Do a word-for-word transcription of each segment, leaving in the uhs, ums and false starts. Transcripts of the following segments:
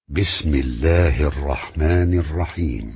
بسم الله الرحمن الرحيم.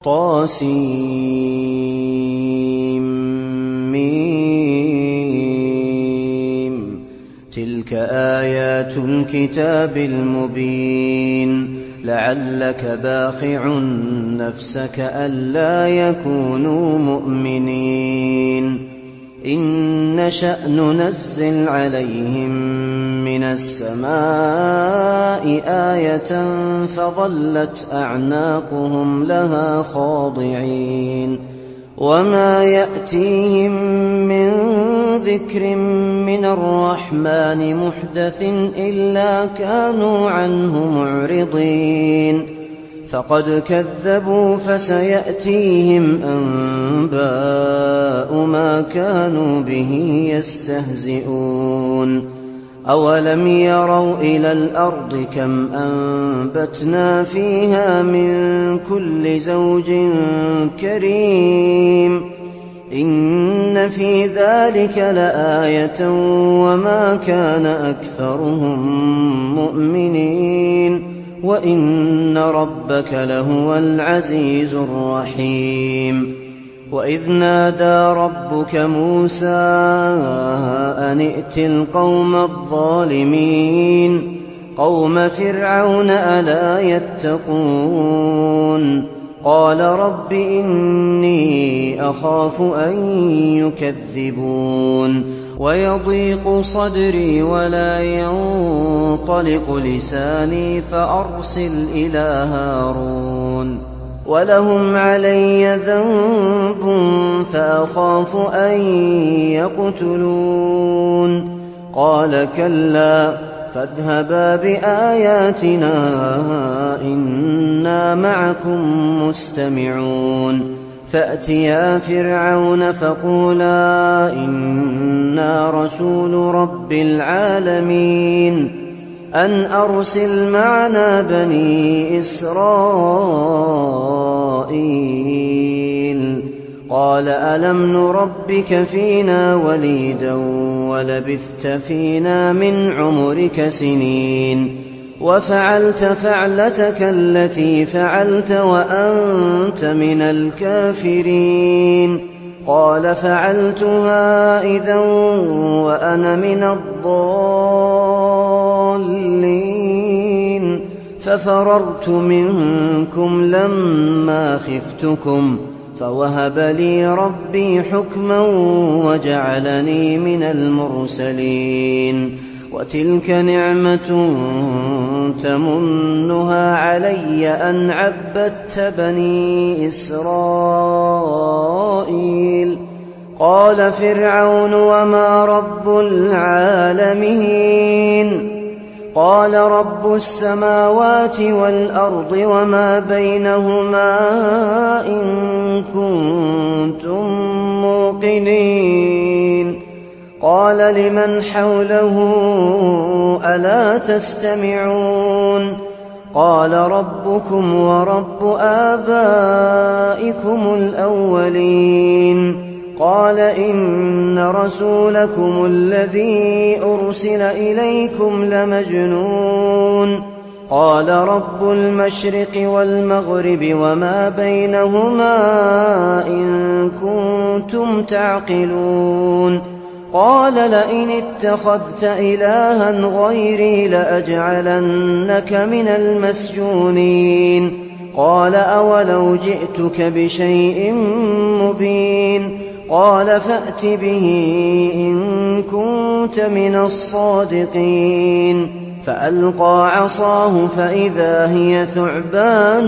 طاسيم. تلك آيات الكتاب المبين. لعلك باخع نفسك ألا يكونوا مؤمنين. إن نشأ ننزل عليهم من السماء آية فظلت أعناقهم لها خاضعين. وما يأتيهم من ذكر من الرحمن محدث إلا كانوا عنه معرضين. فقد كذبوا فسيأتيهم أنباء ما كانوا به يستهزئون. أولم يروا إلى الأرض كم أنبتنا فيها من كل زوج كريم. إن في ذلك لآية وما كان أكثرهم مؤمنين وإن ربك لهو العزيز الرحيم. وإذ نادى ربك موسى أن ائت القوم الظالمين قوم فرعون ألا يتقون. قال رب إني أخاف أن يكذبون ويضيق صدري ولا ينطلق لساني فأرسل إلى هارون ولهم علي ذنب فأخاف أن يقتلون. قال كلا فاذهبا بآياتنا إنا معكم مستمعون. فأتيا فرعون فقولا إنا رسول رب العالمين أن أرسل معنا بني إسرائيل. قال ألم نربك فينا وليدا ولبثت فينا من عمرك سنين وفعلت فعلتك التي فعلت وأنت من الكافرين. قال فعلتها إذا وأنا من الضالين ففررت منكم لما خفتكم فوهب لي ربي حكما وجعلني من المرسلين. وتلك نعمة تمنها علي أن عبدت بني إسرائيل. قال فرعون وما رب العالمين. قال رب السماوات والأرض وما بينهما إن كنتم موقنين. قال لمن حوله ألا تستمعون. قال ربكم ورب آبائكم الأولين. قال إن رسولكم الذي أرسل إليكم لمجنون. قال رب المشرق والمغرب وما بينهما إن كنتم تعقلون. قال لئن اتخذت إلها غيري لأجعلنك من المسجونين. قال أولو جئتك بشيء مبين. قال فأت به إن كنت من الصادقين. فألقى عصاه فإذا هي ثعبان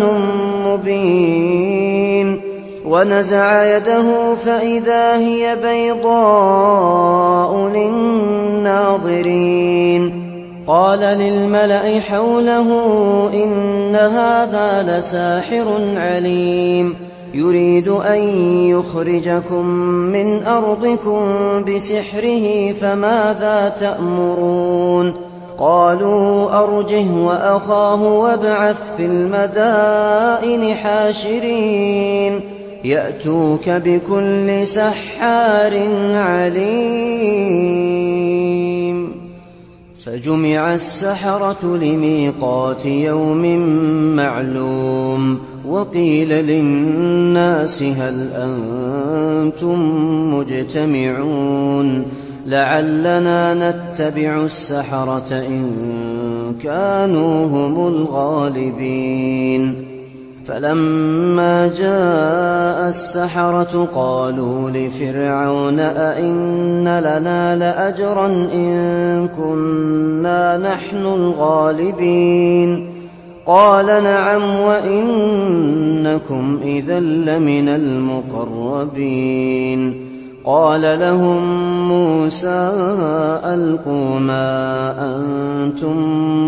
مبين. ونزع يده فإذا هي بيضاء للناظرين. قال للملأ حوله إن هذا لساحر عليم يريد أن يخرجكم من أرضكم بسحره فماذا تأمرون. قالوا أرجه وأخاه وابعث في المدائن حاشرين يأتوك بكل سحار عليم. فجمع السحرة لميقات يوم معلوم وقيل للناس هل أنتم مجتمعون لعلنا نتبع السحرة إن كانوا هم الغالبين فلما جاء السحرة قالوا لفرعون أئن لنا لأجرا إن كنا نحن الغالبين قال نعم وإنكم إذا لمن المقربين قال لهم موسى ألقوا ما أنتم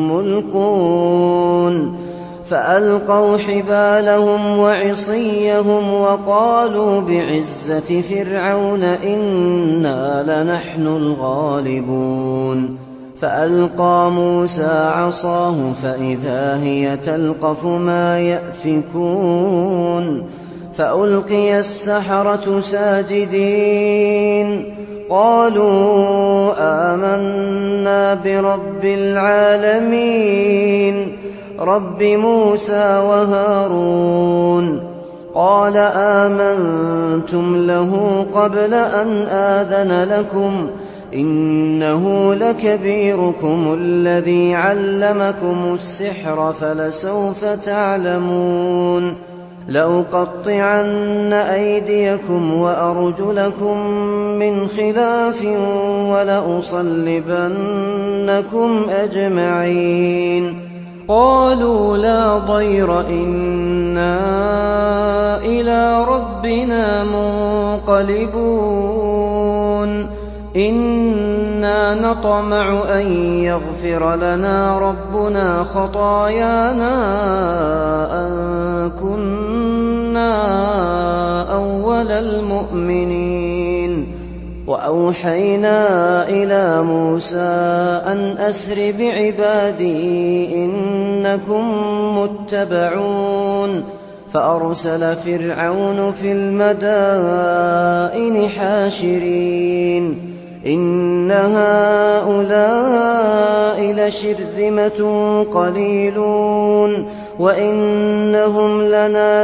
ملقون فألقوا حبالهم وعصيهم وقالوا بعزة فرعون إنا لنحن الغالبون فألقى موسى عصاه فإذا هي تلقف ما يأفكون فألقي السحرة ساجدين قالوا آمنا برب العالمين رب موسى وهارون قال آمنتم له قبل أن آذن لكم إنه لكبيركم الذي علمكم السحر فلسوف تعلمون لأقطعن أيديكم وأرجلكم من خلاف ولأصلبنكم أجمعين قالوا لا ضير إنا إلى ربنا منقلبون إنا نطمع أن يغفر لنا ربنا خطايانا أن كنا أول المؤمنين وأوحينا إلى موسى أن أسر بعبادي إنكم متبعون فأرسل فرعون في المدائن حاشرين إن هؤلاء لشرذمة قليلون وإنهم لنا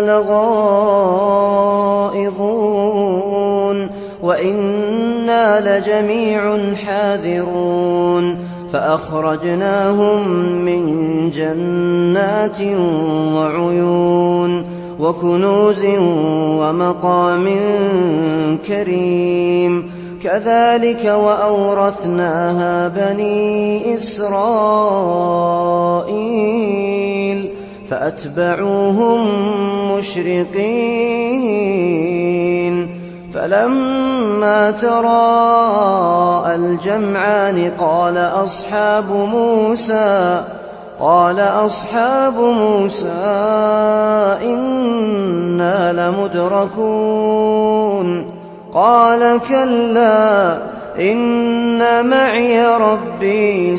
لغائظون وإنا لجميع حاذرون فأخرجناهم من جنات وعيون وكنوز ومقام كريم كذلك وأورثناها بني إسرائيل فأتبعوهم مشرقين فلما تراءى الجمعان قال أصحاب موسى قال أصحاب موسى إنا لمدركون قال كلا إن معي ربي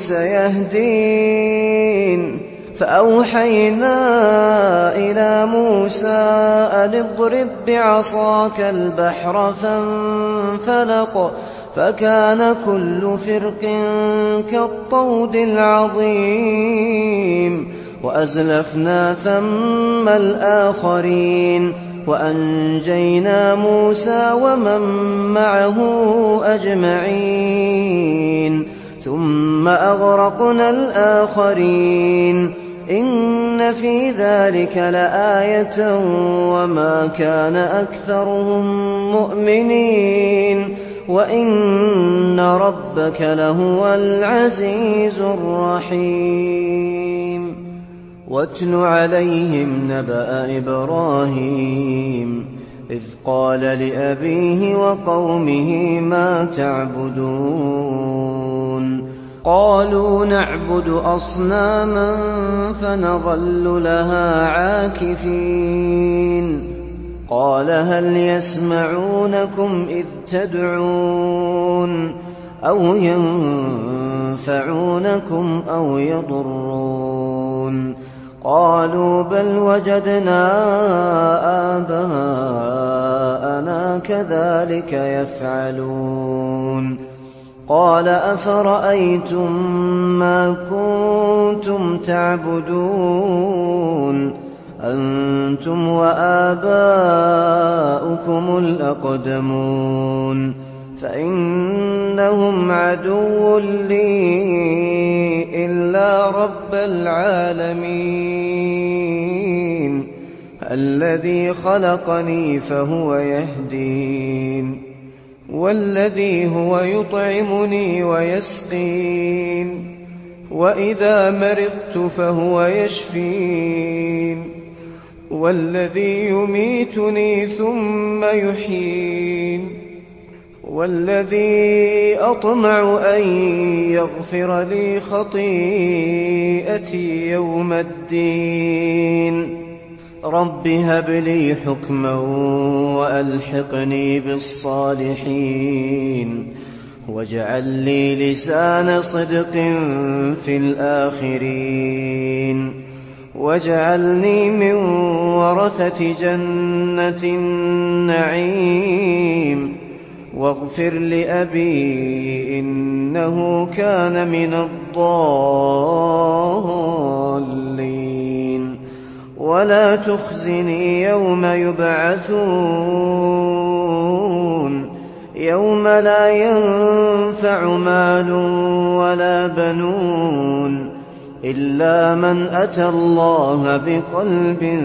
سيهدين فأوحينا إلى موسى أن اضرب بعصاك البحر فانفلق فكان كل فرق كالطود العظيم وأزلفنا ثم الآخرين وأنجينا موسى ومن معه أجمعين ثم أغرقنا الآخرين إن في ذلك لآية وما كان أكثرهم مؤمنين وإن ربك لهو العزيز الرحيم واتل عليهم نبأ إبراهيم إذ قال لأبيه وقومه ما تعبدون قالوا نعبد أصناما فنظل لها عاكفين قال هل يسمعونكم إذ تدعون أو ينفعونكم أو يضرون قالوا بل وجدنا آباءنا كذلك يفعلون قال أفرأيتم ما كنتم تعبدون أنتم وآباؤكم الأقدمون فإنهم عدو لي إلا رب العالمين الذي خلقني فهو يهدين والذي هو يطعمني ويسقين وإذا مرضت فهو يشفين والذي يميتني ثم يحيين والذي أطمع أن يغفر لي خطيئتي يوم الدين رب هب لي حكما وألحقني بالصالحين واجعل لي لسان صدق في الآخرين واجعلني من ورثة جنة النعيم واغفر لأبي إنه كان من الضالين ولا تخزني يوم يبعثون يوم لا ينفع مال ولا بنون إلا من أتى الله بقلب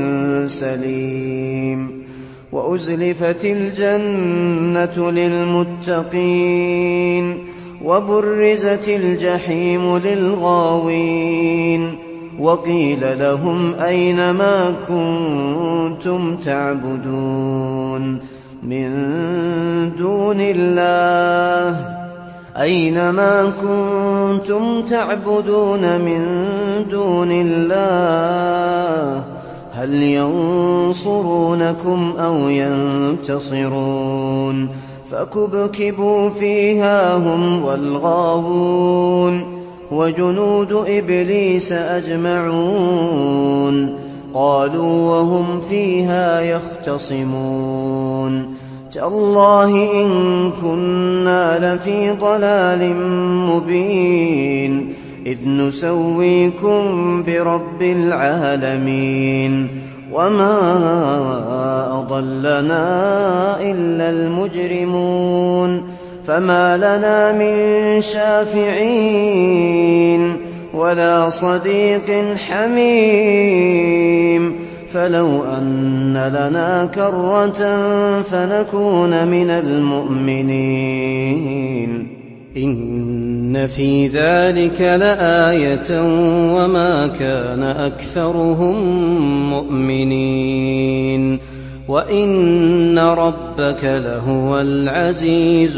سليم وأزلفت الجنة للمتقين وبرزت الجحيم للغاوين وقيل لهم أين ما كنتم تعبدون من دون الله أين ما كنتم تعبدون من دون الله هل ينصرونكم أو ينتصرون فكبكبوا فيها هم والغاوون وجنود إبليس أجمعون قالوا وهم فيها يختصمون تالله إن كنا لفي ضلال مبين إذ نسويكم برب العالمين وما أضلنا إلا المجرمون فما لنا من شافعين ولا صديق حميم فلو أن لنا كرة فنكون من المؤمنين إن في ذلك لآية وما كان أكثرهم مؤمنين وإن ربك لهو العزيز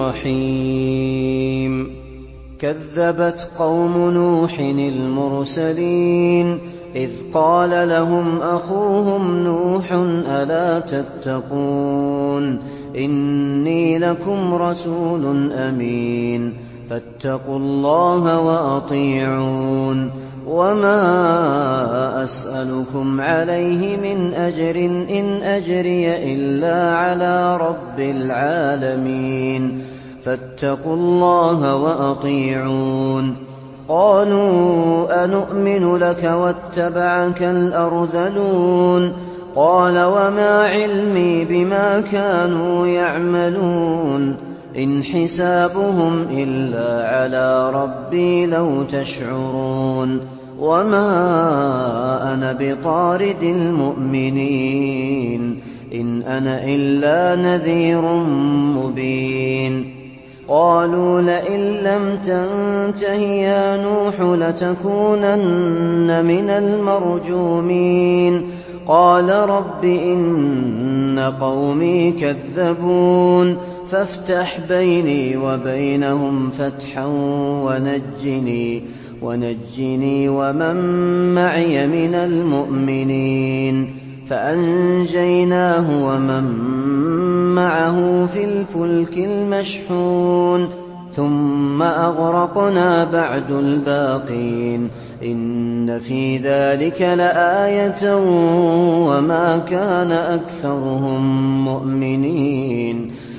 الرحيم كذبت قوم نوح المرسلين إذ قال لهم أخوهم نوح ألا تتقون إني لكم رسول أمين فاتقوا الله وأطيعون وما أسألكم عليه من أجر إن أجري إلا على رب العالمين فاتقوا الله وأطيعون قالوا أنؤمن لك واتبعك الأرذلون قال وما علمي بما كانوا يعملون إن حسابهم إلا على ربي لو تشعرون وما أنا بطارد المؤمنين إن أنا إلا نذير مبين قالوا لئن لم تنته يا نوح لتكونن من المرجومين قال رب إن قومي كذبون فافتح بيني وبينهم فتحا ونجني ونجني ومن معي من المؤمنين فأنجيناه ومن معه في الفلك المشحون ثم أغرقنا بعد الباقين إن في ذلك لآية وما كان أكثرهم مؤمنين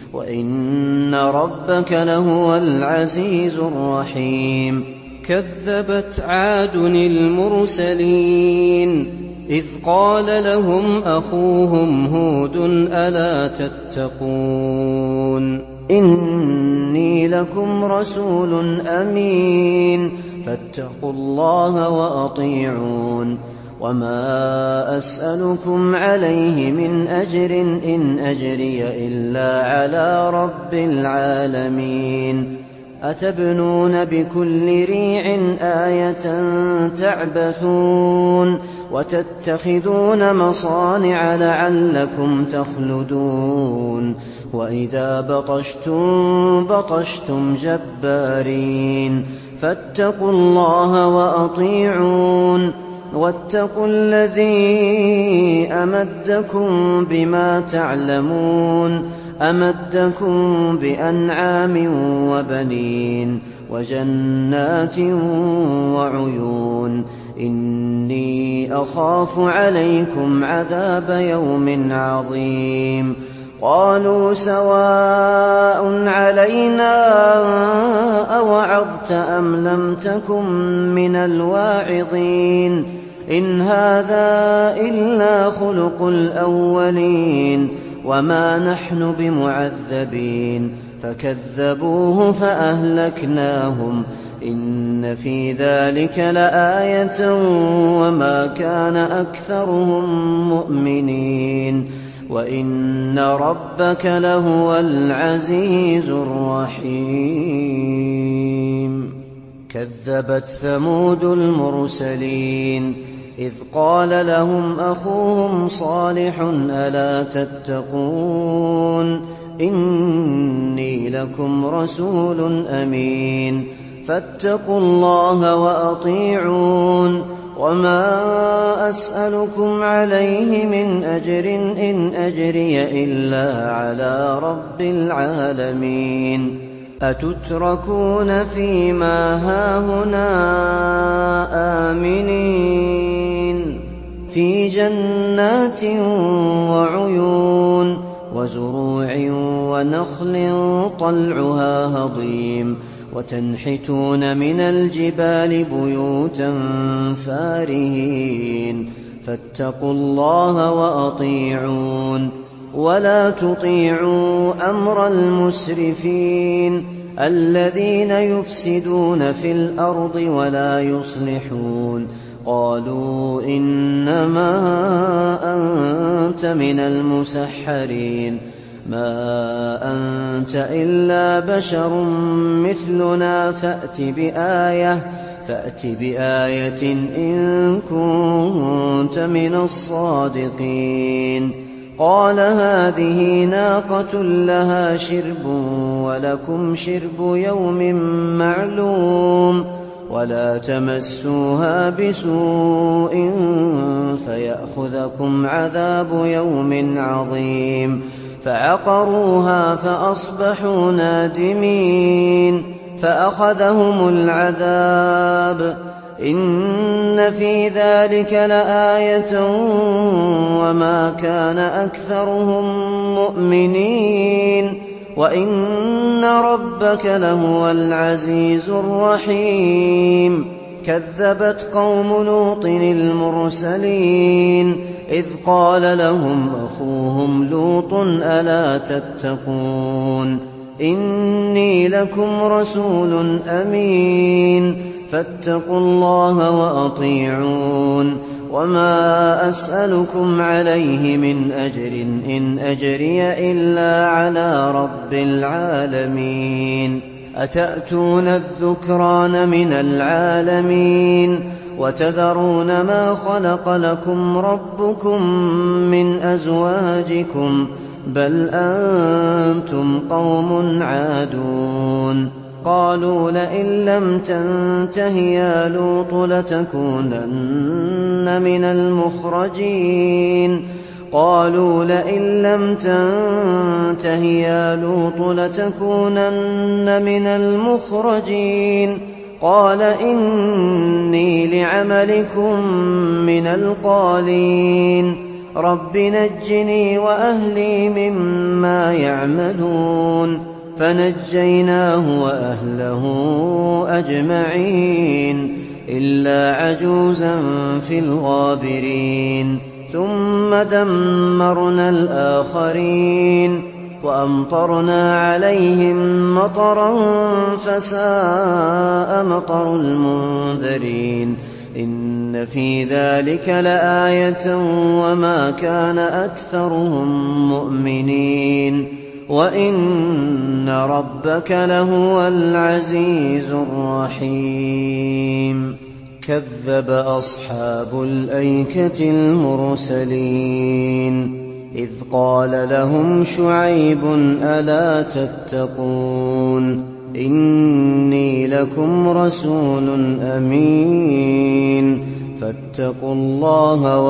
وإن ربك لهو العزيز الرحيم كذبت عاد المرسلين إذ قال لهم أخوهم هود ألا تتقون إني لكم رسول أمين فاتقوا الله وأطيعون وما أسألكم عليه من أجر إن أجري إلا على رب العالمين أتبنون بكل ريع آية تعبثون وتتخذون مصانع لعلكم تخلدون وإذا بطشتم بطشتم جبارين فاتقوا الله وأطيعون واتقوا الذي أمدكم بما تعلمون أمدكم بأنعام وبنين وجنات وعيون إني أخاف عليكم عذاب يوم عظيم قالوا سواء علينا أوعظت أم لم تكن من الواعظين إن هذا إلا خلق الأولين وما نحن بمعذبين فكذبوه فأهلكناهم إن في ذلك لآية وما كان أكثرهم مؤمنين وإن ربك لهو العزيز الرحيم كذبت ثمود المرسلين إذ قال لهم أخوهم صالح ألا تتقون إني لكم رسول أمين فاتقوا الله وأطيعون وما أسألكم عليه من أجر إن أجري إلا على رب العالمين أتتركون فيما هاهنا آمنين في جنات وعيون وزروع ونخل طلعها هضيم وتنحتون من الجبال بيوتا فارهين فاتقوا الله وأطيعون ولا تطيعوا أمر المسرفين الذين يفسدون في الأرض ولا يصلحون قالوا إنما أنت من المسحرين ما أنت إلا بشر مثلنا فأت بآية فأت بآية إن كنت من الصادقين قال هذه ناقة لها شرب ولكم شرب يوم معلوم ولا تمسوها بسوء فيأخذكم عذاب يوم عظيم فعقروها فأصبحوا نادمين فأخذهم العذاب إن في ذلك لآية وما كان أكثرهم مؤمنين وإن ربك لهو العزيز الرحيم كذبت قوم لوط المرسلين إذ قال لهم أخوهم لوط ألا تتقون إني لكم رسول أمين فاتقوا الله وأطيعون وما أسألكم عليه من أجر إن أجري إلا على رب العالمين أتأتون الذكران من العالمين وتذرون ما خلق لكم ربكم من أزواجكم بل أنتم قوم عادون قالوا لئن لم تنته يا لوط لتكونن من المخرجين قالوا لئن لم تنته يا لوط لتكونن من المخرجين قال إني لعملكم من القالين رب نجني وأهلي مما يعملون فنجيناه وأهله أجمعين إلا عجوزا في الغابرين ثم دمرنا الآخرين وأمطرنا عليهم مطرا فساء مطر المنذرين إن في ذلك لآية وما كان أكثرهم مؤمنين وإن ربك لهو العزيز الرحيم كذب أصحاب الأيكة المرسلين إذ قال لهم شعيب ألا تتقون إني لكم رسول أمين فاتقوا الله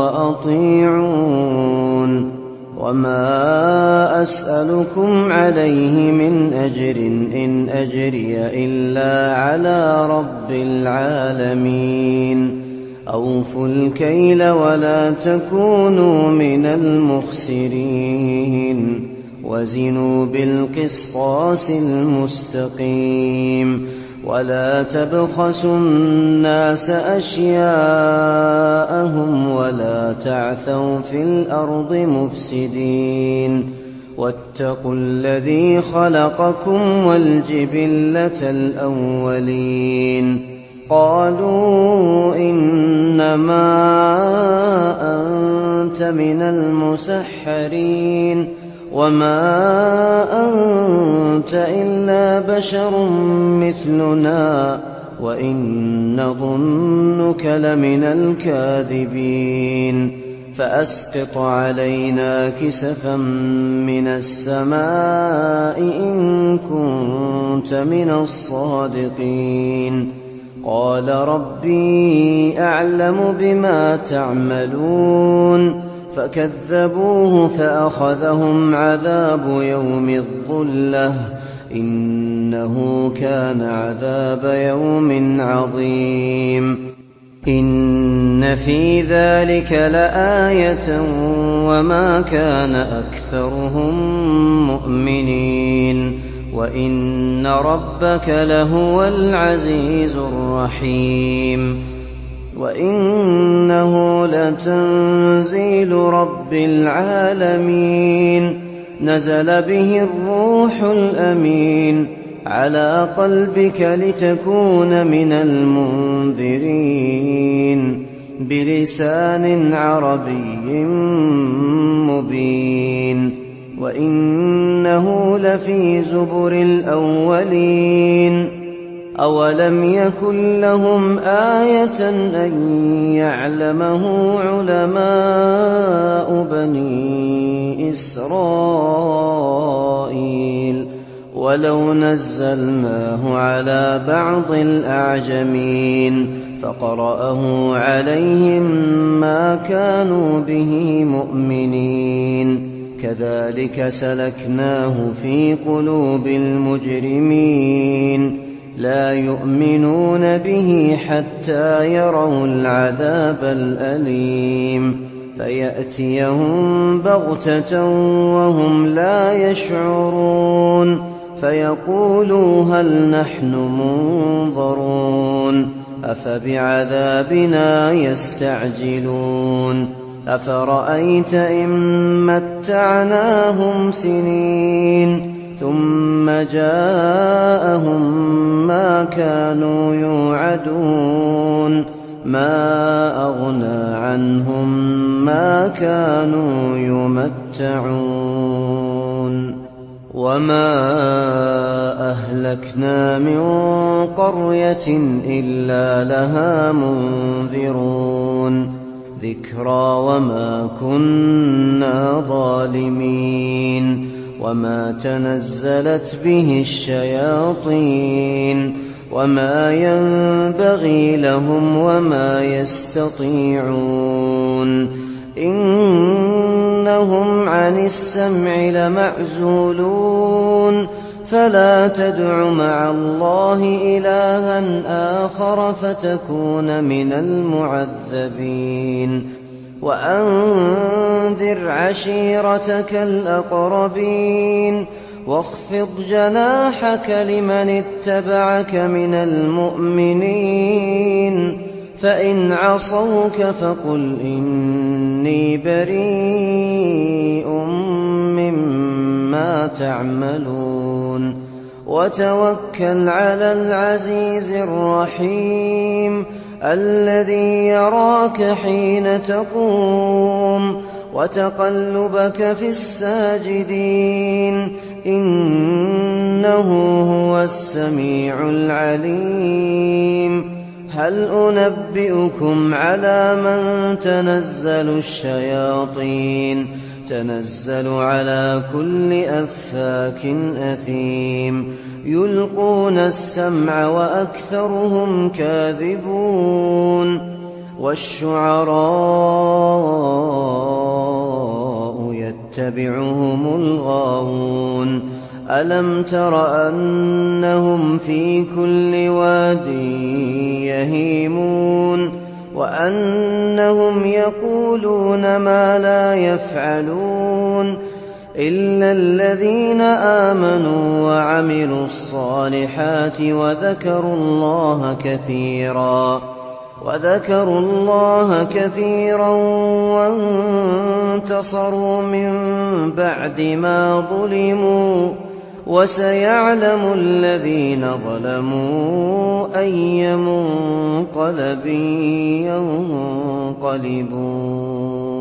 وأطيعون وما أسألكم عليه من أجر إن أجري إلا على رب العالمين أوفوا الكيل ولا تكونوا من المخسرين وزنوا بالقسطاس المستقيم ولا تبخسوا الناس أشياءهم ولا تعثوا في الأرض مفسدين واتقوا الذي خلقكم والجبلة الأولين قالوا إنما أنت من المسحرين وما أنت إلا بشر مثلنا وإن نظنك لمن الكاذبين فأسقط علينا كسفا من السماء إن كنت من الصادقين قال ربي أعلم بما تعملون فكذبوه فأخذهم عذاب يوم الظلة إنه كان عذاب يوم عظيم إن في ذلك لآية وما كان أكثرهم مؤمنين وإن ربك لهو العزيز الرحيم وإنه لتنزيل رب العالمين نزل به الروح الأمين على قلبك لتكون من المنذرين بلسان عربي مبين وإنه لفي زبر الأولين أولم يكن لهم آية أن يعلمه علماء بني إسرائيل ولو نزلناه على بعض الأعجمين فقرأه عليهم ما كانوا به مؤمنين كذلك سلكناه في قلوب المجرمين لا يؤمنون به حتى يروا العذاب الأليم فيأتيهم بغتة وهم لا يشعرون فيقولوا هل نحن منظرون أفبعذابنا يستعجلون أفرأيت إن متعناهم سنين ثم جاءهم ما كانوا يوعدون ما أغنى عنهم ما كانوا يمتعون وما أهلكنا من قرية إلا لها منذرون ذكرى وما كنا ظالمين وما تنزلت به الشياطين وما ينبغي لهم وما يستطيعون إنهم عن السمع لمعزولون فلا تدع مع الله إلها آخر فتكون من المعذبين وأنذر وأنذر عشيرتك الأقربين واخفض جناحك لمن اتبعك من المؤمنين فإن عصوك فقل إني بريء مما تعملون وتوكل على العزيز الرحيم الذي يراك حين تقوم وتقلبك في الساجدين إنه هو السميع العليم هل أنبئكم على من تنزل الشياطين تنزل على كل أفاك أثيم يلقون السمع وأكثرهم كاذبون والشعراء يتبعهم الغاوون ألم تر أنهم في كل واد يهيمون وأنهم يقولون ما لا يفعلون إلا الذين آمنوا وعملوا الصالحات وذكروا الله كثيرا وذكروا الله كثيرا وانتصروا من بعد ما ظلموا وسيعلم الذين ظلموا أي منقلب ينقلبون